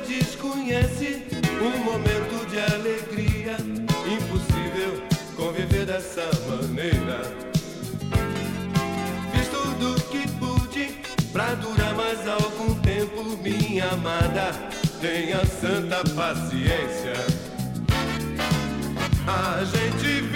desconhece um momento de alegria. Impossível conviver dessa maneira. Fiz tudo que pude pra durar mais algum tempo. Minha amada, tenha santa paciência. A gente